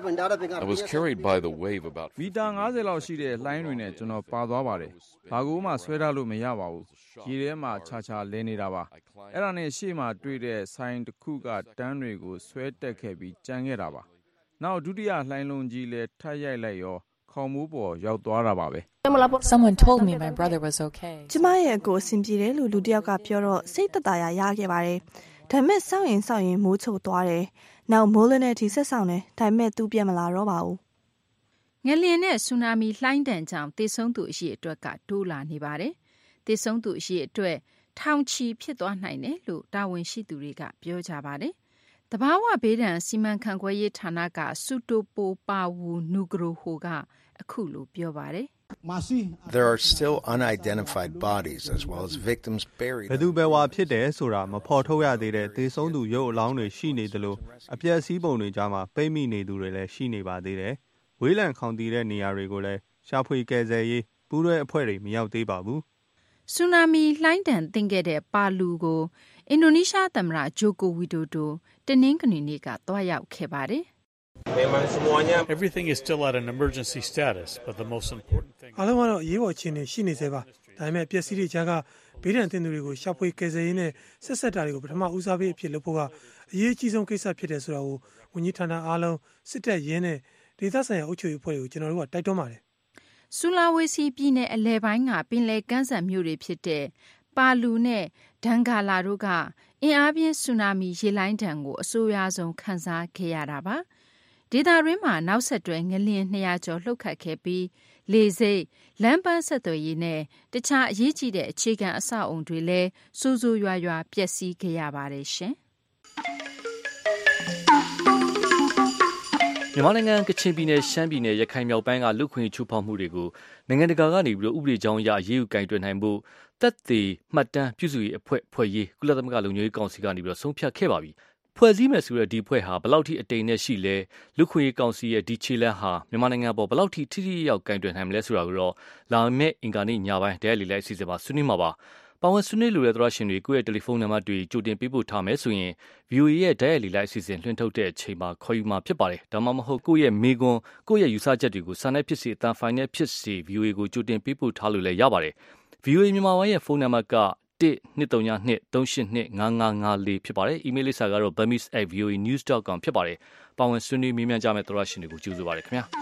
I was carried by the wave about မီတာ50လောက်ရှိတဲ့လှိုင်းတွေနဲ့ကျွန်တော်ပါသွားပါတယ်။ဘာကိုမှဆွဲထားလို့မရပါဘူး။ရေထဲမှာခြားခြားလဲနေတာပါ။အဲ့ဒါနဲ့ရှေ့မှာတွေ့တဲ့ဆိုင်တစ်ခုကတန်းတွေကိုဆွဲတက်ခဲ့ပြီးကြမ်းခဲ့တာပါ။နောက်ဒုတိယလှိုင်းလုံးကြီးလည်းထပ်ရိုက်လိုက်ရောခေါင်းမိုးပေါ်ရောက်သွားတာပါပဲ။ Someone told me my brother was okay. ကျမရဲ့အကိုအဆင်ပြေတယ်လို့လူတစ်ယောက်ကပြောတော့စိတ်သက်သာရခဲ့ပါတယ်။ဒါပေမဲ့စောင့်ရင်မိုးချုပ်သွားတယ်။နောက်မိုးလင်းတဲ့အထိဆက်ဆောင်တယ်။ဒါပေမဲ့သူပြန်မလာတော့ပါဘူး။ငလျင်နဲ့ဆူနာမီလှိုင်းတန်ကြောင့်သေဆုံးသူအရေအတွက်ကတိုးလာနေပါတယ်။သေဆုံးသူအရေအတွက်ထောင်ချီဖြစ်သွားနိုင်တယ်လို့တာဝန်ရှိသူတွေကပြောကြပါတယ်။တဘာဝဘေးဒဏ်စီမံခန့်ခွဲရေးဌာနကစူတိုပိုပါဝူနူဂရိုဟိုကအခုလိုပြောပါတယ်။ There are still unidentified bodies as well as victims buried. ဘယ်သူဘယ်ဝါဖြစ်တယ်ဆိုတာမဖော်ထုတ်ရသေးတဲ့သေဆုံးသူရုပ်အလောင်းတွေရှိနေသလိုအပျက်စီးပုံတွေကြားမှာပိတ်မိနေသူတွေလည်းရှိနေပါသေးတယ်။ဝေးလံခေါင်တည်တဲ့နေရာတွေကိုလည်းရှာဖွေကယ်ဆယ်ရေးပူးတွဲအဖွဲ့တွေမရောက်သေးပါဘူး။ဆူနာမီလှိုင်းတန်သင့်ခဲ့တဲ့ပါလူကိုအင်ဒိုနီးရှားသမ္မတဂျိုကိုဝီဒိုဒိုတနင်္ဂနွေနေ့ကသွားရောက်ခဲ့ပါတယ်။ Everything is still at an emergency status, but the most important thing အားလုံးကတော့အရေးပေါ်အခြေအနေရှိနေသေးပါ။ဒါပေမဲ့ပျက်စီးတွေကြားကဘေးဒဏ်သင့်သူတွေကိုရှာဖွေကယ်ဆယ်ရေးနဲ့ဆက်ဆက်တာတွေကိုပထမဦးစားပေးအဖြစ်လုပ်ဖို့ကအရေးကြီးဆုံးကိစ္စဖြစ်တယ်ဆိုတာကိုဝန်ကြီးဌာနအားလုံးစစ်တပ်ရင်းနဲ့ဒေသဆိုင်ရာအုပ်ချုပ်ရေးအဖွဲ့တွေကိုကျွန်တော်တို့ကတိုက်တွန်းပါတယ်။ဆူလာဝေစီပြည်နယ်အလဲပိုင်းကပင်လယ်ကမ်းစပ်မြို့တွေဖြစ်တဲ့ပါလူနဲ့ဒန်ဂါလာတို့ကအင်အားပြင်းဆူနာမီရေလှိုင်းဒဏ်ကိုအဆိုးရွားဆုံးခံစားခဲ့ရတာပါ။ဒေသရင်းမှာနောက်ဆက်တွဲငလျင်200ကျော်လှုပ်ခတ်ခဲ့ပြီးလေဆိပ်လမ်းပန်းဆက်သွယ်ရေးနဲ့တခြားအရေးကြီးတဲ့အခြေခံအဆောက်အုံတွေလည်းစိုးစိုးရွားရွားပျက်စီးခဲ့ရပါတယ်ရှင်မြန်မာနိုင်ငံကချင်ပြည်နယ်ရှမ်းပြည်နယ်ရခိုင်မြောက်ပိုင်းကလူခွင့်ချိုးဖောက်မှုတွေကိုနိုင်ငံတကာကနေပြီးတော့ဥပဒေကြောင်းအရအရေးယူကင်တွယ်နိုင်ဖို့သက်သေမှတ်တမ်းပြုစုရေးအဖွဲ့ရေးကုလသမဂ္ဂလုံခြုံရေးကောင်စီကနေပြီးတော့ဆုံးဖြတ်ခဲ့ပါပြီဖွဲ့စည်းမယ်ဆိုတဲ့ဒီဖွဲ့ဟာဘယ်လောက်ထိအတိမ်နဲ့ရှိလဲလူခွင့်ရေးကောင်စီရဲ့ဒီခြေလှမ်းဟာမြန်မာနိုင်ငံပေါ်ဘယ်လောက်ထိထိထိရောက်ကင်တွယ်နိုင်မလဲဆိုတာကိုတော့လာမယ့်အင်္ဂါနေ့ညပိုင်းတရားလီလိုက်အစီအစဉ်မှာဆွေးနွေးမှာပါပါဝင်ဆွေးနွေးလိုတဲ့သရရှင်တွေကိုယ့်ရဲ့တယ်လီဖုန်းနံပါတ်တွေကြိုတင်ပေးပို့ထားမယ်ဆိုရင် VOA ရဲ့တရားလီလိုက်အစီအစဉ်လွှင့်ထုတ်တဲ့အချိန်မှာခေါ်ယူမှာဖြစ်ပါတယ်ဒါမှမဟုတ်ကိုယ့်ရဲ့မေကွန်ကိုယ့်ရဲ့ယူဆချက်တွေကိုစာနဲ့ဖြစ်စေအတန်ဖိုင်နဲ့ဖြစ်စေ VOA ကိုကြိုတင်ပေးပို့ထားလို့လည်းရပါတယ် VOA မြန်မာပိုင်းရဲ့ဖုန်းနံပါတ်က1-232-382-5554ဖြစ်ပါတယ်။ email လိပ်စာကတော့ burmese@voanews.com ဖြစ်ပါတယ်။ပါဝင်ဆွေးနွေးမေးမြန်းကြမယ့်သောရရှင်တွေကိုကျေးဇူးပါတယ်ခင်ဗျာ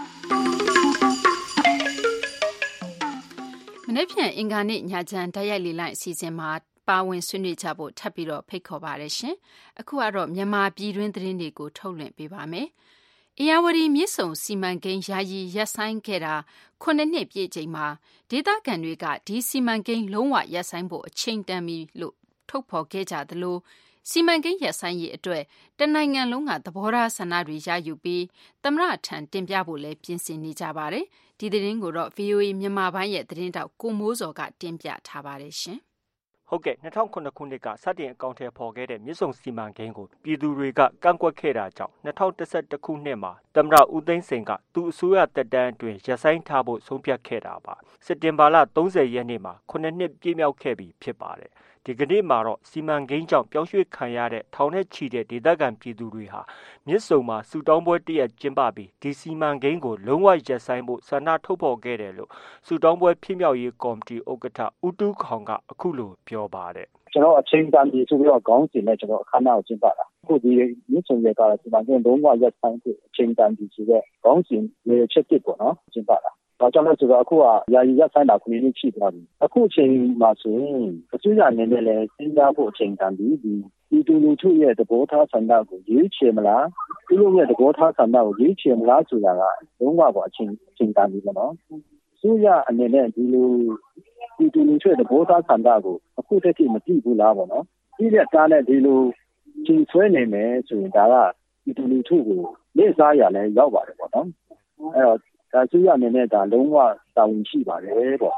။မနေ့ဖြန်အင်္ဂါနေ့ညချမ်းတိုက်ရိုက်လေလိုင်းအစီအစဉ်မှာပါဝင်ဆွေးနွေးကြဖို့ထပ်ပြီးတော့ဖိတ်ခေါ်ပါတယ်ရှင်။အခုကတော့မြန်မာပြည်တွင်းသတင်းတွေကိုထုတ်လွှင့်ပေးပါမယ်။ဧရာဝတီမြစ်ဆုံစီမံကိန်းယာယီရပ်ဆိုင်းခဲ့တာ9နှစ်ပြည့်ချိန်မှာဒေသခံတွေကဒီစီမံကိန်းလုံးဝရပ်ဆိုင်းဖို့အချိန်တန်ပြီလို့ထုတ်ဖော်ခဲ့ကြသလိုစီမံကိန်းရပ်ဆိုင်းရေးအတွက်တနိုင်ငံလုံးကသဘောထားဆန္ဒတွေရယူပြီးသမ္မတထံတင်ပြဖို့လည်းပြင်ဆင်နေကြပါတယ်။ဒီသတင်းကိုတော့ VOA မြန်မာပိုင်းရဲ့သတင်းတောက်ကိုမိုးစော်ကတင်ပြထားပါတယ်ရှင်။ဟုတ်ကဲ့2009ခုနှစ်ကစတင်အကောင့်ထဲပေါ်ခဲ့တဲ့မြစ်ဆုံစီမံကိန်းကိုပြည်သူတွေကကန့်ကွက်ခဲ့တာကြောင့်2011ခုနှစ်မှာသမ္မတဦးသိန်းစိန်ကသူ့အစိုးရတက်တန်းအတွင်းရပ်ဆိုင်းထားဖို့ဆုံးဖြတ်ခဲ့တာပါစက်တင်ဘာလ30ရက်နေ့မှာ9နှစ်ပြည့်မြောက်ခဲ့ပြီဖြစ်ပါတယ်ဒီကနေ့မှာတော့စီမံကိန်းကြောင့်ပြောင်းရွှေ့ခံရတဲ့ထောင်နဲ့ချီတဲ့ဒေသခံပြည်သူတွေဟာမြစ်ဆုံမှာစူတောင်းပွဲတရက်ကျင်းပပြီးဒီစီမံကိန်းကိုလုံးဝရပ်ဆိုင်းဖို့ဆန္ဒထုတ်ဖော်ခဲ့တယ်လို့စူတောင်းပွဲဖြစ်မြောက်ရေးကော်မတီဥက္ကဋ္ဌဦးတူးခေါင်ကအခုလိုပြောပါတယ်ကျွန်တော်အချိန်တန်ပြီဆိုပြီးတော့ခေါင်းစဉ်နဲ့ကျွန်တော်အခမ်းအနားကိုကျင်းပတာအခုဒီမြစ်ဆုံရဲ့ကစီမံကိန်းလုံးဝရပ်ဆိုင်းဖို့အချိန်တန်ပြီဆိုတော့ခေါင်းစဉ်ရဲ့ချက်တစ်ပေါ့နော်ကျင်းပတာဒါကြောင့်လဲဆိုတော့အခုကယာယီရပ်ဆိုင်းတာ9နှစ်ရှိသွားပြီအခုအချိန်မှာဆိုရင်အစိုးရအနေနဲ့လည်းစဉ်းစားဖို့အချိန်တန်ပြီဒီတူလူထုရဲ့သဘောထားဆန္ဒကိုရွေးချယ်မလားသူတို့ရဲ့သဘောထားဆန္ဒကိုရွေးချယ်မလားဆိုတာကလုံးဝပေါ့အချိန်တန်ပြီပေါ့နော်အစိုးရအနေနဲ့ဒီလိုဒီတူလူထုရဲ့သဘောထားဆန္ဒကိုအခုတည်းကမကြည့်ဘူးလားပေါ့နော်ဒီလက်သားနဲ့ဒီလိုချိန်ဆွဲနေမယ်ဆိုရင်ဒါကဒီတူလူထုကိုလက်စားရလဲရောက်ပါတယ်ပေါ့နော်အဲ့တော့ဒါဆိုရအနေနဲ့ဒါလုံးဝတာဝန်ရှိပါတယ်ပေါ့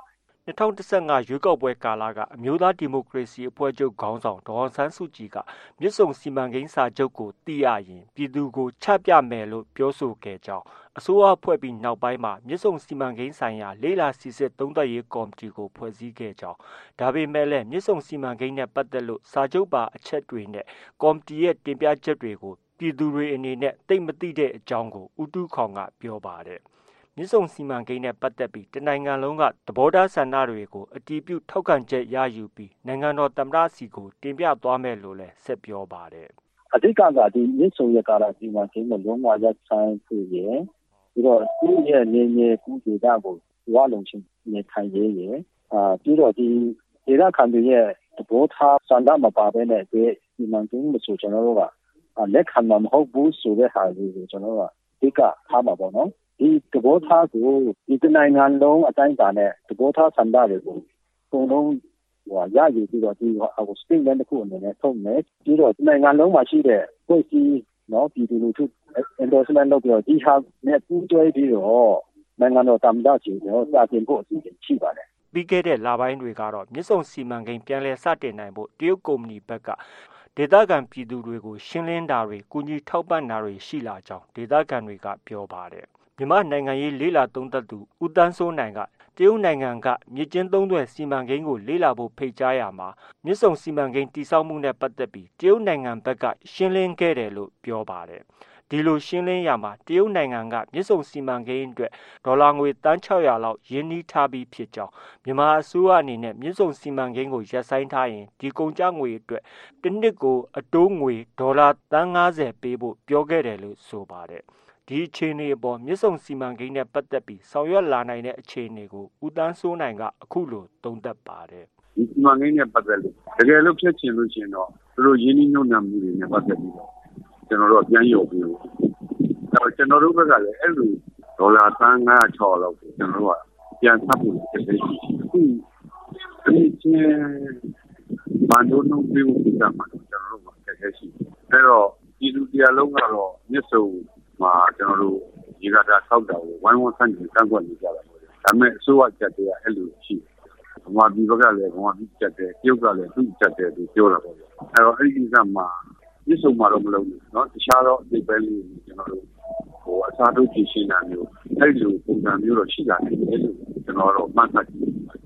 2015ရွေးကောက်ပွဲကာလကအမျိုးသားဒီမိုကရေစီအဖွဲ့ချုပ်ခေါင်းဆောင်ဒေါ်အောင်ဆန်းစုကြည်ကမြစ်ဆုံစီမံကိန်းစာချုပ်ကိုသိရရင်ပြည်သူကိုချပြမယ်လို့ပြောဆိုခဲ့ကြောင်းအစိုးရဖွဲ့ပြီးနောက်ပိုင်းမှာမြစ်ဆုံစီမံကိန်းဆိုင်ရာလေးလာစီစစ်သုံးသပ်ရေးကော်မတီကိုဖွဲ့စည်းခဲ့ကြောင်းဒါပေမဲ့လည်းမြစ်ဆုံစီမံကိန်းနဲ့ပတ်သက်လို့စာချုပ်ပါအချက်တွေနဲ့ကော်မတီရဲ့တင်ပြချက်တွေကိုပြည်သူတွေအနေနဲ့သိမသိတဲ့အကြောင်းကိုဦးတူးခေါင်ကပြောပါတယ်မြစ်ဆုံစီမံကိန်းနဲ့ပတ်သက်ပြီးတနိုင်ငံလုံးကသဘောထားဆန္ဒတွေကိုအတည်ပြုထောက်ခံချက်ရယူပြီးနိုင်ငံတော်သမ္မတစီကိုတင်ပြသွားမယ်လို့လည်းဆက်ပြောပါတယ်အဓိကကဒီမြစ်ဆုံရဲ့ကာလစီမံကိန်းကိုလုံးဝရပ်ဆိုင်းဖို့ရယ်ပြီးတော့သူ့ရဲ့နေမြေကူးဒေသကိုဝါလုံးချင်းနေထိုင်ရေးရယ်ပြီးတော့ဒီဒေသခံတွေရဲ့သဘောထားဆန္ဒမပါဘဲနဲ့ဒီစီမံကိန်းမဆိုကျွန်တော်တို့ကလက်ခံမှာမဟုတ်ဘူးဆိုတဲ့ဟာတွေကိုကျွန်တော်တို့ကအဓိကထားမှာပေါ့နော်ဒီသဘောထားကိုဒီနိုင်ငံလုံးအတိုင်းအတာနဲ့သဘောထားဆန္ဒတွေကိုအကုန်လုံးရယူပြီးတော့ဒီstatement တစ်ခုအနေနဲ့ထုတ်မယ်ပြီးတော့နိုင်ငံလုံးမှာရှိတဲ့ကိုယ်ကြီးနော်ပြည်သူလူထု endorsement လုပ်ပြီးတော့ဒီဟာနဲ့ပူးတွဲပြီးတော့နိုင်ငံတော်သမ္မတကြီးတော့စာတင်ဖို့အစီအစဉ်ရှိပါတယ်ပြီးခဲ့တဲ့လပိုင်းတွေကတော့မြစ်ဆုံစီမံကိန်းပြန်လည်စတင်နိုင်ဖို့တရုတ်ကုမ္ပဏီဘက်ကဒေသခံပြည်သူတွေကိုရှင်းလင်းတာတွေကူညီထောက်ပံ့တာတွေရှိလာကြောင်းဒေသခံတွေကပြောပါတယ်မြန်မာနိုင်ငံရေးလေးလာသုံးသပ်သူဦးတန်းစိုးနိုင်ကတရုတ်နိုင်ငံကမြစ်ကျဉ်းသုံးသွယ်စီမံကိန်းကိုလေးလာဖို့ဖိတ်ကြားရမှာမြစ်ဆုံစီမံကိန်းတည်ဆောက်မှုနဲ့ပတ်သက်ပြီးတရုတ်နိုင်ငံဘက်ကရှင်းလင်းခဲ့တယ်လို့ပြောပါတယ်ဒီလိုရှင်းလင်းရမှာတရုတ်နိုင်ငံကမြစ်ဆုံစီမံကိန်းအတွက်ဒေါ်လာငွေတန်း600လောက်ရင်းနှီးထားပြီးဖြစ်ကြောင်းမြန်မာအစိုးရအနေနဲ့မြစ်ဆုံစီမံကိန်းကိုရပ်ဆိုင်းထားရင်ဒီကုန်ကျငွေအတွက်တစ်နှစ်ကိုအတိုးငွေဒေါ်လာတန်း90ပေးဖို့ပြောခဲ့တယ်လို့ဆိုပါတယ်ဒီအခြေအနေအပေါ်မြစ်ဆုံစီမံကိန်းနဲ့ပတ်သက်ပြီးဆောင်ရွက်လာနိုင်တဲ့အခြေအနေကိုဦးတန်းစိုးနိုင်ကအခုလိုသုံးသပ်ပါတယ်ဒီစီမံကိန်းနဲ့ပတ်သက်လို့တကယ်လို့ဖြစ်ချင်လို့ရှိရင်တော့သူတို့ရင်းနှီးမြှုပ်နှံမှုတွေနဲ့ပတ်သက်ပြီးတော့ကျွန်တော်တို့ပြန်ရုပ်ပြီးတော့ကျွန်တော်တို့ဘက်ကလည်းအဲ့လိုဒေါ်လာတန်း900လောက်ကိုကျွန်တော်တို့ကပြန်ဆပ်ဖို့ဖြစ်နေရှိအခုဒီချင်းဘာလို့နှုတ်ပြီးဦးတာမှာကျွန်တော်တို့ကတကယ်ရှိအဲ့တော့ဒီလူတရားလုံးကတော့မြစ်ဆုံမှာကျွန်တော်တို့ဒီကတာဆောက်တာကိုဝိုင်းဝန်းဆန့်ကျင်ကန့်ကွက်နေကြတာပေါ့ဒါပေမဲ့အစိုးရချက်တွေကအဲ့လိုရှိဗမာပြည်ဘက်ကလည်းဗမာပြည်ချက်တယ်တရုတ်ကလည်းသူ့ချက်တယ်သူပြောတာပေါ့အဲ့တော့အဲ့ဒီကမှာမြစ်ဆုံမှာတော့မလုပ်ဘူးเนาะတခြားတော့ဒီပဲလေးကျွန်တော်တို့အစားထိုးကြည့်ရှင်းတာမျိုးအဲ့လိုပုံစံမျိုးတော့ရှိလာတယ်လို့ကျွန်တော်တို့မှတ်မှတ်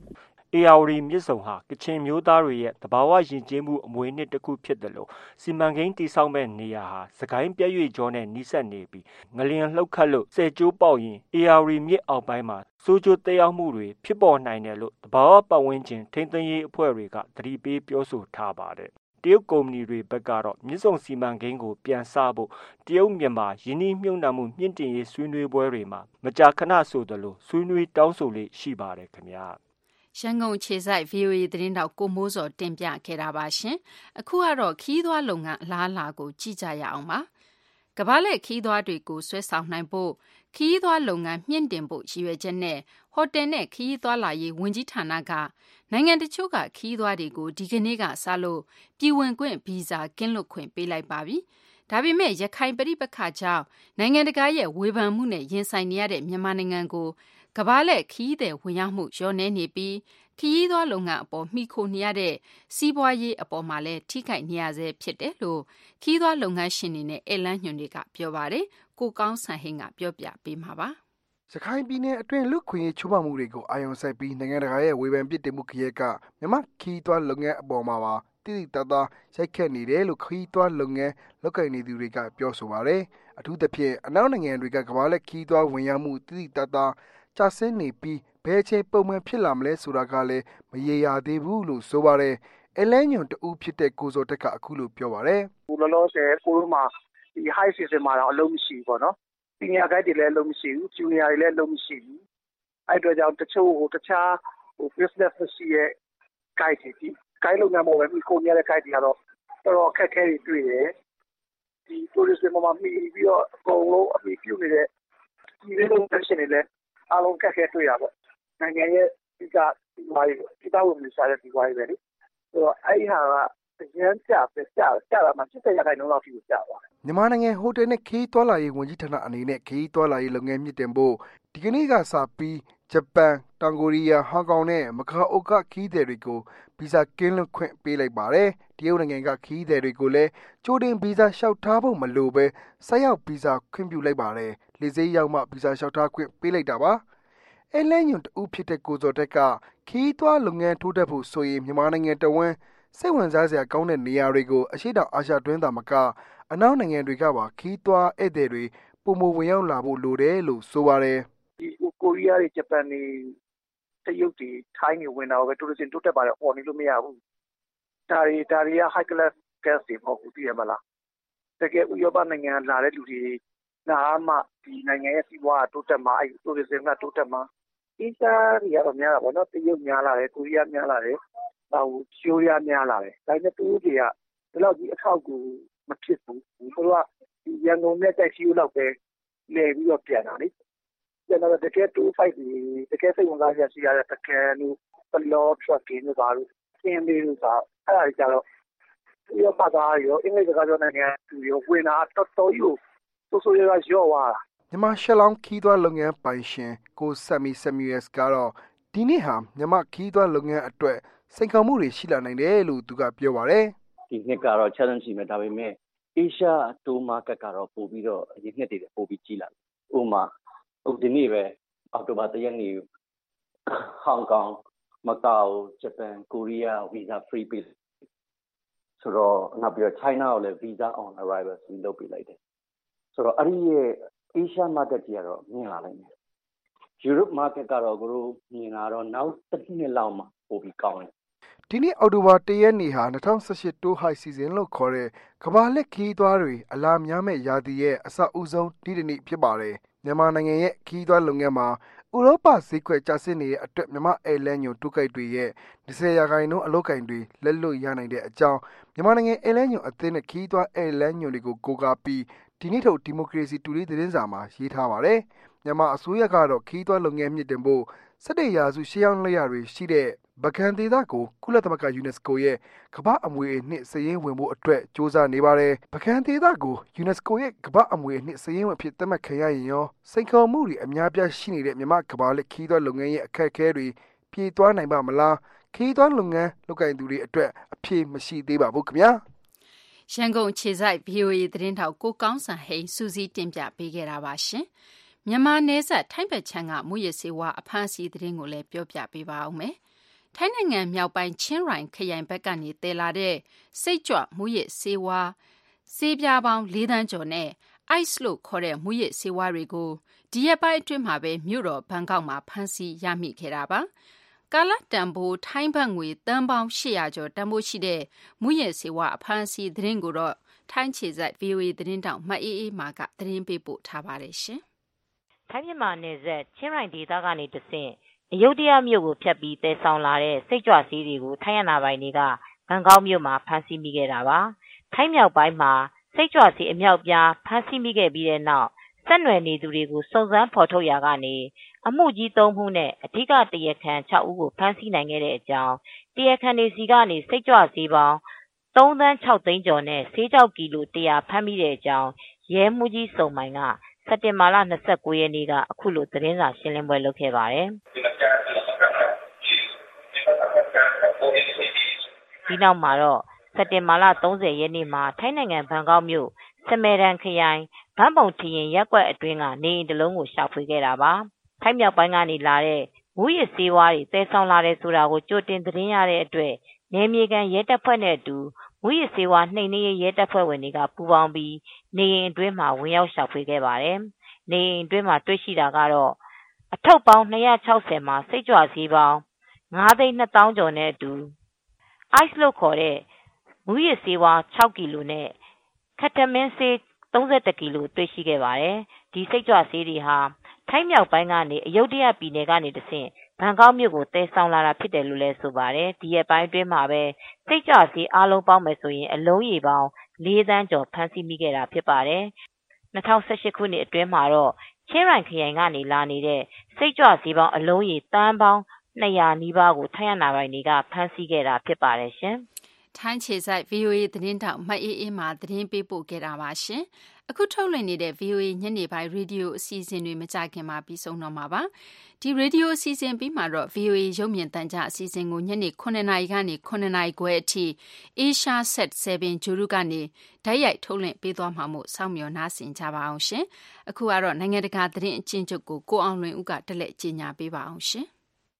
အေယာဝတီမြစ်ဆုံဟာကချင်မျိုးသားတွေရဲ့သဘာဝယဉ်ကျေးမှုအမွေအနှစ်တစ်ခုဖြစ်တယ်လို့စီမံကိန်းတည်ဆောက်မဲ့နေရာဟာစကိုင်းပြည့်ရွေ့ကျော်နဲ့နီးစပ်နေပြီးငလျင်လှုပ်ခတ်လို့ဆယ်ကျိုးပေါက်ရင်အေယာဝတီမြစ်အောက်ပိုင်းမှာစိုးကျိုးတက်ရောက်မှုတွေဖြစ်ပေါ်နိုင်တယ်လို့သဘာဝပတ်ဝန်းကျင်ထိန်းသိမ်းရေးအဖွဲ့တွေကသတိပေးပြောဆိုထားပါတယ်တရုတ်ကုမ္ပဏီတွေဘက်ကတော့မြစ်ဆုံစီမံကိန်းကိုပြန်စဖို့တရုတ်မြန်မာယင်းနှိမ့်မြုံနှံမှုမြင့်တင်ရေးဆွေးနွေးပွဲတွေမှာမကြာခဏဆိုသလိုဆွေးနွေးတောင်းဆိုလေးရှိပါတယ်ခင်ဗျာရန်ကုန်ခြေဆိုင် VOA သတင်းတောက်ကိုမိုးစောတင်ပြခဲ့တာပါရှင်အခုကတော့ခီးသွွားလုပ်ငန်းအလားအလာကိုကြည့်ကြရအောင်ပါကမ္ဘာလက်ခီးသွွားတွေကိုဆွဲဆောင်နိုင်ဖို့ခီးသွွားလုပ်ငန်းမြင့်တင်ဖို့ရည်ရွယ်ချက်နဲ့ဟိုတယ်နဲ့ခီးသွွားလာရေးဝန်ကြီးဌာနကနိုင်ငံတချို့ကခီးသွွားတွေကိုဒီကနေ့ကစလို့ပြည်ဝင်ခွင့်ဗီဇာကင်းလွတ်ခွင့်ပေးလိုက်ပါပြီဒါပေမဲ့ရခိုင်ပဋိပက္ခကြောင့်နိုင်ငံတကာရဲ့ဝေဖန်မှုနဲ့ရင်ဆိုင်နေရတဲ့မြန်မာနိုင်ငံကိုကမ္ဘာလက်ခီးသည်ဝင်ရောက်မှုလျော့နည်းနေပြီးခီးသွွားလုပ်ငန်းအပေါ်မှီခိုနေရတဲ့စီးပွားရေးအပေါ်မှာလည်းထိခိုက်နေရဆဲဖြစ်တယ်လို့ခီးသွွားလုပ်ငန်းရှင်တွေနဲ့ဧလန်းညွန်တွေကပြောပါတယ်ကိုကောင်းဆန်ဟင်းကပြောပြပေးမှာပါရခိုင်ပြည်နယ်အတွင်းလူခွင့်ရေးချိုးဖောက်မှုတွေကိုအာရုံစိုက်ပြီးနိုင်ငံတကာရဲ့ဝေဖန်ပစ်တင်မှုခရီးကမြန်မာခီးသွွားလုပ်ငန်းအပေါ်မှာပါတိတိတသားရိုက်ခတ်နေတယ်လို့ခီးသွွားလုပ်ငန်းလုပ်ကိုင်နေသူတွေကပြောဆိုပါတယ်အထူးသဖြင့်အနောက်နိုင်ငံတွေကကမ္ဘာလက်ခီးသွွားဝင်ရောက်မှုတိတိတသားကျဆင်းနေပြီးဘယ်ချိန်ပုံမှန်ဖြစ်လာမလဲဆိုတာကလည်းမရေရာသေးဘူးလို့ဆိုပါတယ်အလဲညွန်တူဖြစ်တဲ့ကိုစောတက်ကအခုလိုပြောပါတယ်ကိုလောလောဆယ်ကိုတို့မှာဒီ high season မှာတော့အလုံးမရှိဘူးပေါ့နော်ပညာဂိုက်တွေလည်းအလုံးမရှိဘူးဂျူနီယာတွေလည်းအလုံးမရှိဘူးအဲ့အတွက်ကြောင့်တချို့တခြားbusiness မရှိရဲ့ guide တွေဒီ guide လုပ်ငန်းပေါ်ပဲဒီကိုရတဲ့ guide တွေကတော့တော်တော်အခက်အခဲတွေတွေ့တယ်ဒီ tourism မှာမှီပြီးတော့အကုန်လုံးအပြီးပြုနေတဲ့ဒီလိုလုပ်တဲ့ရှင်တွေလည်းအားလုံးအခက်အခဲတွေ့ရပါနိုင်ငံရဲ့ဒီကဒီဝိုင်းဒီတောင်းဝင်စားတဲ့ဒီဝိုင်းပဲလေဆိုတော့အဲ့ဟာကအရင်ကျတာမှ70 ရာခိုင်နှုန်းလောက်ထိကျသွားတယ်မြန်မာနိုင်ငံဟိုတယ်နဲ့ခီးသွွားလာရေးဝန်ကြီးဌာနအနေနဲ့ခီးသွွားလာရေးလုပ်ငန်းမြင့်တင်ဖို့ဒီကနေ့ကစပြီးဂျပန်တောင်ကိုရီးယားဟောင်ကောင်နဲ့မကာအိုကခီးသည်တွေကိုဗီဇာကင်းလွတ်ခွင့်ပေးလိုက်ပါတယ်တရုတ်နိုင်ငံကခီးသည်တွေကိုလည်းကြိုတင်ဗီဇာလျှောက်ထားဖို့မလိုပဲဆိုက်ရောက်ဗီဇာခွင့်ပြုလိုက်ပါတယ်လေဆိပ်ရောက်မှဗီဇာလျှောက်ထားခွင့်ပေးလိုက်တာပါအဲလဲညွန်တူဖြစ်တဲ့ကိုစောတက်ကခီးသွွားလုပ်ငန်းထိုးတက်ဖို့ဆိုရင်မြန်မာနိုင်ငံတဝန်းစိတ်ဝင်စားစရာကောင်းတဲ့နေရာတွေကိုအရှိတောင်အာရှတွင်းသာမကအနောက်နိုင်ငံတွေကပါခီးသွွားဧည့်သည်တွေပုံမဝင်ရောက်လာဖို့လိုတယ်လို့ဆိုပါတယ်ဒီကိုရီးယားတွေဂျပန်တွေတရုတ်တွေထိုင်းတွေဝင်တာပဲတူရစ်တိုးတက်ပါတယ်អော်နေလို့မရဘူးဒါတွေက high class guest တွေမဟုတ်ဘူးသိရမလားတကယ်ဥရောပနိုင်ငံလာတဲ့လူတွေနားမှဒီနိုင်ငံရဲ့စီးပွားတိုးတက်မှာအဲ့တူရစ်ကတိုးတက်မှာအီးရှားတွေကတော့များတာပေါ့နော်တရုတ်များလာတယ်ကိုရီးယားများလာတယ်ချိုးရများလာတယ်ဒါပေမဲ့သူတို့တွေကဒီလောက်ကြီးအထောက်ကူမဖြစ်ဘူးသူတို့ကဒီရန်ကုန်နဲ့တိုက်စီးလောက်ပဲလဲပြီးတော့ပြန်တာလေပြန်တော့တကယ်25ဒီတကယ်စိတ်ဝင်စားရရှိရတဲ့တကယ်လို့ဘလော့ trucking တွေပါလို့သင်ပေးလို့ဆိုအဲ့ဒါကြတော့ဒီရောပါသားရောအင်္ဂလိပ်စကားပြောနိုင်ငံသူရောဝင်တာတော်တော်ကြီးကိုဆိုရရော့သွားတာမြန်မာရှယ်လောင်းခီးသွွားလုပ်ငန်းပိုင်ရှင်ကိုဆမ်မီဆမ်မြူအက်စ်ကတော့ဒီနေ့ဟာမြန်မာခီးသွွားလုပ်ငန်းအတွက်စိန်ခေါ်မှုတွေရှိလာနိုင်တယ်လို့သူကပြောပါတယ်ဒီနှစ်ကတော့ challenge ရှိမယ်ဒါပေမဲ့ Asia tour market ကတော့ပို့ပြီးတော့အရင်နှစ်တွေပို့ပြီးကြီးလာတယ်ဥပမာဒီနေ့ပဲအောက်တိုဘာ1 ရက်နေ့ဟောင်ကောင်မကာအိုဂျပန်ကိုရီးယား visa free ပေးဆိုတော့နောက်ပြီးတော့ China ကိုလည်း visa on arrival ဆိုလုပ်ပေးလိုက်တယ်ဆိုတော့အဲ့ဒီရဲ့ Asia market ကြီးကတော့မြင်လာနိုင်တယ် Europe market ကတော့ကိုတို့မြင်လာတော့နောက်တစ်နှစ်လောက်မှပို့ပြီးကောင်းတယ်ဒီနေ့အောက်တိုဘာ1 ရက်နေ့ဟာ2018 Tour High Season လို့ခေါ်တဲ့ကမ္ဘာလက်ခီးသွွားတွေအလာများမဲ့ရာသီရဲ့အစအဦးဆုံးဒီနေ့ဖြစ်ပါတယ်မြန်မာနိုင်ငံရဲ့ခီးသွွားလုပ်ငန်းမှာဥရောပဈေးကွက်ကျဆင်းနေတဲ့အတွက်မြန်မာအဲလန်ညွန်တူကိုက်တွေရဲ့20 ရာခိုင်နှုန်းအလုပ်ကိုင်တွေလက်လွတ်ရနိုင်တဲ့အကြောင်းမြန်မာနိုင်ငံအဲလန်ညွန်အသင်းနဲ့ခီးသွွားအဲလန်ညွန်တွေကိုကိုးကားပြီးဒီနေ့ထုတ်ဒီမိုကရေစီတူလေးသတင်းစာမှာရေးထားပါတယ်မြန်မာအစိုးရကတော့ခီးသွွားလုပ်ငန်းမြင့်တင်ဖို့17 ရာစုရှေးဟောင်းလက်ရာတွေရှိတဲ့ဗကံဒေသကိုကုလသမဂ္ဂ UNESCO ရဲ့ကမ္ဘာအမွေအနှစ်စာရင်းဝင်ဖို့အတွက်စ조사နေပါတယ်။ဗကံဒေသကို UNESCO ရဲ့ကမ္ဘာအမွေအနှစ်စာရင်းဝင်ဖြစ်သတ်မှတ်ခံရရင်ရောစိန်ခေါ်မှုတွေအများပြားရှိနေတဲ့မြန်မာကမ္ဘာလက်ခီးသွွားလုပ်ငန်းရဲ့အခက်အခဲတွေပြေသွားနိုင်ပါမလား။ခီးသွွားလုပ်ငန်းလုပ်ကိုင်သူတွေအတွက်အဖြေမရှိသေးပါဘူးခင်ဗျာ။ရန်ကုန်ခြေဆိုင် VOA သတင်းထောက်ကိုကောင်းစံဟိန်းစူးစီးတင်ပြပေးခဲ့တာပါရှင်။မြန်မာနယ်စပ်ထိုင်းဘက်ခြမ်းကမူရစေဝါအဖမ်းဆီးသတင်းကိုလည်းပြောပြပေးပါဦးမယ်။ထိုင်းနိုင်ငံမြောက်ပိုင်းချင်းရိုင်ခရိုင်ဘက်ကနေတည်လာတဲ့စိတ်ကြွမူရစ်ဆေးဝါးဆေးပြားပေါင်း4 သန်းကျော်နဲ့ ICE လို့ခေါ်တဲ့မူရစ်ဆေးဝါးတွေကိုဒီရက်ပိုင်းအတွင်းမှာပဲမြို့တော်ဘန်ကောက်မှာဖမ်းဆီးရမိခဲ့တာပါကာလတန်ဖိုးထိုင်းဘတ်ငွေသန်းပေါင်း800ကျော်တန်ဖိုးရှိတဲ့မူရစ်ဆေးဝါးအဖမ်းအဆီးသတင်းကိုတော့ထိုင်းခြေစိုက် VOA သတင်းတောက်မအေးအေးမာကသတင်းပေးပို့ထားပါတယ်ရှင်ထိုင်းမြန်မာနယ်စပ်ချင်းရိုင်ဒေသကနေတဆင့်အယုဒ္ဓယမြို့ကိုဖြတ်ပြီးတည်ဆောင်လာတဲ့စိတ်ကြွဆေးတွေကိုထိုင်းရနာပိုင်တွေကဘန်ကောက်မြို့မှာဖမ်းဆီးမိခဲ့တာပါထိုင်းမြောက်ပိုင်းမှာစိတ်ကြွဆေးအမြောက်ပြားဖမ်းဆီးမိခဲ့ပြီးတဲ့နောက်ဆက်နွယ်နေသူတွေကိုစုံစမ်းဖော်ထုတ်ရာကနေအမှုကြီး3မှုနဲ့အဓိကတရားခံ6ဦးကိုဖမ်းဆီးနိုင်ခဲ့တဲ့အကြောင်းတရားခံတွေစီကနေစိတ်ကြွဆေးပေါင်း3 သန်း 6 သိန်းကျော်နဲ့ဆေးကြောက်ကီလို100ဖမ်းမိတဲ့အကြောင်းရဲမှုကြီးစုံမိုင်ကစက်တင်ဘာလ29 ရက်နေ့ကအခုလိုသတင်းစာရှင်းလင်းပွဲလုပ်ခဲ့ပါတယ်ဒီနောက်မှာတော့စက်တင်ဘာလ30 ရက်နေ့မှာထိုင်းနိုင်ငံဘန်ကောက်မြို့စမဲရန်ခရိုင်ဘန်းပုံထရင်ရက်ကွက်အတွင်းကနေအိမ်တစ်လုံးကိုရှာဖွေခဲ့တာပါထိုင်းမြောက်ပိုင်းကနေလာတဲ့မူရစ်ဆေးဝါးတွေသယ်ဆောင်လာတယ်ဆိုတာကိုကြိုတင်သတင်းရတဲ့အတွက်နယ်မြေခံရဲတပ်ဖွဲ့နဲ့အတူမူရစ်ဆေးဝါးနှိမ်နင်းရေးရဲတပ်ဖွဲ့ဝင်တွေကပူးပေါင်းပြီးနေအိမ်အတွင်းမှာဝင်ရောက်ရှာဖွေခဲ့ပါတယ်နေအိမ်အတွင်းမှာတွေ့ရှိတာကတော့အထုပ်ပေါင်း260မှာစိတ်ကြွဆေးပေါင်း9,200,000 ကျော်နဲ့အတူ ICE လို့ခေါ်တဲ့မူရစ်ဆေးဝါး6 ကီလိုနဲ့ကက်တမင်းဆေး31 ကီလိုတွေ့ရှိခဲ့ပါတယ်ဒီစိတ်ကြွဆေးတွေဟာထိုင်းမြောက်ပိုင်းကနေအယုဒ္ဓယပြည်နယ်ကနေတဆင့်ဘန်ကောက်မြို့ကိုတည်ဆောင်လာတာဖြစ်တယ်လို့လည်းဆိုပါတယ်ဒီရက်ပိုင်းအတွင်းမှာပဲစိတ်ကြွဆေးအားလုံးပေါင်းမယ်ဆိုရင်အလုံးရေပေါင်း4 သန်းကျော်ဖမ်းဆီးမိခဲ့တာဖြစ်ပါတယ်2018 ခုနှစ်အတွင်းမှာတော့ချင်းရိုင်ခရိုင်ကနေလာနေတဲ့စိတ်ကြွဆေးပေါင်းအလုံးရေတန်းပေါင်း200 နီးပါးကိုထိုင်းရနာပိုင်တွေကဖမ်းဆီးခဲ့တာဖြစ်ပါတယ်ရှင်ထိုင်းခြေစိုက် VOA သတင်းတောက်မအေးအေးမှာသတင်းပေးပို့ခဲ့တာပါရှင်အခုထုတ်လွှင့်နေတဲ့ VOA ညနေပိုင်းရေဒီယိုအစီအစဉ်တွေမကြခင်မှာပြီးဆုံးတော့မှာပါဒီရေဒီယိုအစီအစဉ်ပြီးမှတော့ VOA ရုပ်မြင်သံကြားအစီအစဉ်ကိုညနေ9:00 နာရီကနေ9:00 နာရီခွဲအထိ Asia Set 7 ဂျူရုကနေဓာတ်ရိုက်ထုတ်လွှင့်ပေးသွားမှာမို့စောင့်မျှော်နှားဆင်ကြပါအောင်ရှင်အခုကတော့နိုင်ငံတကာသတင်းအကျဉ်းချုပ်ကိုအောင်လွင်ဦးကတက်လက်ကြီးညာပေးပါအောင်ရှင်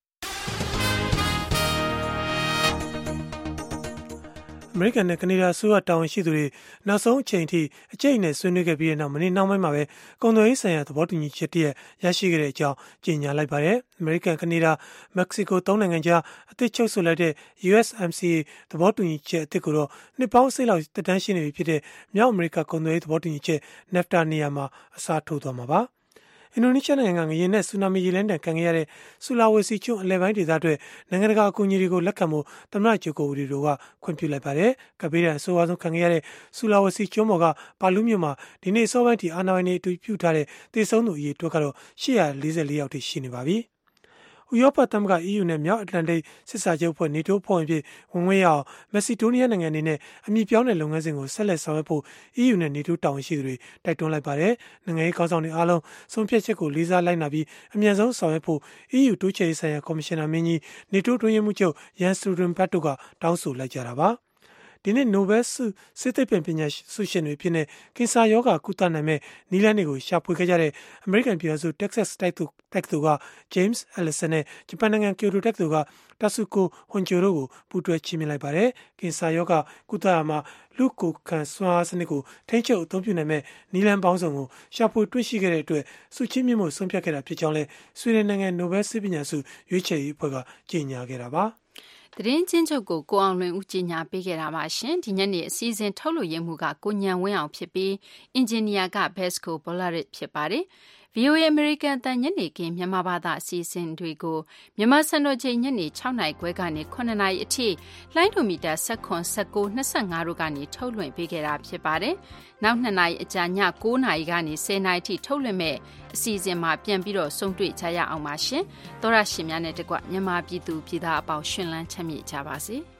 အမေရိကန်နဲ့ကနေဒါအစိုးရတာဝန်ရှိသူတွေနောက်ဆုံးအချိန်ထိအကျိတ်နဲ့ဆွေးနွေးခဲ့ပြီးတဲ့နောက်မနေ့နောက်ပိုင်းမှာပဲကုန်သွယ်ရေးဆိုင်ရာသဘောတူညီချက်တည်းရရှိခဲ့တဲ့အကြောင်းကြေညာလိုက်ပါတယ်။အမေရိကန်ကနေဒါမက္ကဆီကို3နိုင်ငံကြားအသစ်ချုပ်ဆိုလိုက်တဲ့ USMCA သဘောတူညီချက်အသစ်ကိုတော့နှစ်ပေါင်း10လောက်တက်တန်းရှိနေပြီဖြစ်တဲ့မြောက်အမေရိကကုန်သွယ်ရေးသဘောတူညီချက် NAFTA နေရာမှာအစားထိုးသွားမှာပါ။အင်ဒိုနီးရှားနိုင်ငံငရေနဲ့ဆူနာမီရေလှိုင်းတံခံခဲ့ရတဲ့ဆူလာဝေစီကျွန်းအလဲပိုင်းဒေသအတွက်နိုင်ငံတကာအကူအညီတွေကိုလက်ခံဖို့သမ္မတဂျိုကိုဝီဒိုကခွင့်ပြုလိုက်ပါတယ်။ကပ်ဘေးဒဏ်အဆိုးအဆုံးခံခဲ့ရတဲ့ဆူလာဝေစီကျွန်းပေါ်ကပါလူးမြို့မှာဒီနေ့အစောပိုင်းထိအာဏာပိုင်တွေအတူပြုထားတဲ့သေဆုံးသူအရေအတွက်ကတော့844 ယောက်ထိရှိနေပါပြီ။ဥရောပသမဂ္ဂ EU နဲ့မြောက်အတ္တလန္တိတ်စစ်စာချုပ်အဖွဲ့ NATO အဖွဲ့ဝင်ဖြစ်ဝင်ခွင့်ရအောင်မက်ဆီဒိုးနီးယားနိုင်ငံအနေနဲ့အမည်ပြောင်းတဲ့လုပ်ငန်းစဉ်ကိုဆက်လက်ဆောင်ရွက်ဖို့ EU နဲ့ NATO တာဝန်ရှိသူတွေတိုက်တွန်းလိုက်ပါတယ်။နိုင်ငံရေးခေါင်းဆောင်တွေအားလုံးဆုံးဖြတ်ချက်ကိုလေးစားလိုက်နာပြီးအမြန်ဆုံးဆောင်ရွက်ဖို့ EU တိုးချဲ့ရေးဆိုင်ရာကော်မရှင်နာမင်းကြီး NATO တွင်းရေးမှူးချုပ် Jens Stoltenberg တို့ကတောင်းဆိုလိုက်ကြတာပါ။ဒီနေ့နိုဘယ်ဆေးသိပ္ပံပညာဆုရှင်တွေဖြစ်တဲ့ကင်ဆာရောဂါကုသနိုင်မဲ့နည်းလမ်းတွေကိုရှာဖွေခဲ့ကြတဲ့အမေရိကန်ပြည်ထောင်စု Texas တက္ကသိုလ်က James Allison နဲ့ဂျပန်နိုင်ငံကျိုတိုတက္ကသိုလ်က Tatsuko Honjo တို့ကိုပူးတွဲချီးမြှင့်လိုက်ပါတယ်။ကင်ဆာရောဂါကုသရာမှာလူကိုခံစွမ်းအားစနစ်ကိုထိန်းချုပ်အသုံးပြုနိုင်မဲ့နည်းလမ်းပေါင်းစုံကိုရှာဖွေတွေ့ရှိခဲ့တဲ့အတွက်ဆုချီးမြှင့်မှုဆုံးဖြတ်ခဲ့တာဖြစ်ကြောင်းလည်းဆွီဒင်နိုင်ငံနိုဘယ်ဆေးပညာဆုရွေးချယ်ရေးအဖွဲ့ကကြေညာခဲ့တာပါ။သတင်းချင်းချုပ်ကိုအောင်လွင်ဦးကြီးညာပေးခဲ့တာပါရှင်ဒီညနေအစည်းအဝေးထုတ်လို့ရမှုကကိုညံဝင်းအောင်ဖြစ်ပြီးအင်ဂျင်နီယာကဘက်စကိုဘောလာရစ်ဖြစ်ပါတယ်VOA American တန်ညနေခင်းမြန်မာဘာသာအစီအစဉ်တွေကိုမြန်မာစံတော်ချိန်ညနေ6:00 နာရီခွဲကနေ9:00 နာရီအထိလိုင်းဒိုမီတာ19 19 25တို့ကနေထုတ်လွှင့်ပေးခဲ့တာဖြစ်ပါတယ်။နောက်2 နာရီအကြာည9:00 နာရီကနေ10:00 နာရီအထိထုတ်လွှင့်မဲ့အစီအစဉ်မှာပြန်ပြီးတော့ဆုံတွေ့ကြရအောင်ပါရှင်။သောရရှင်များနဲ့တကွမြန်မာပြည်သူပြည်သားအပေါင်းရှင်လန်းချမ်းမြေ့ကြပါစေ။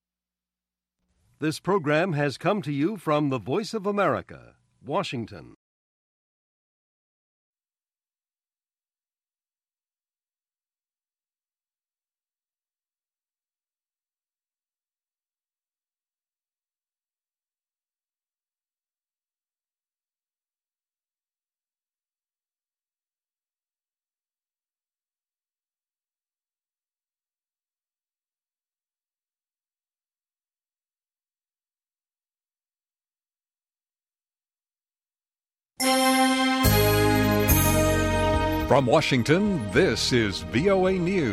This program has come to you from the Voice of America, Washington. From Washington, this is VOA News.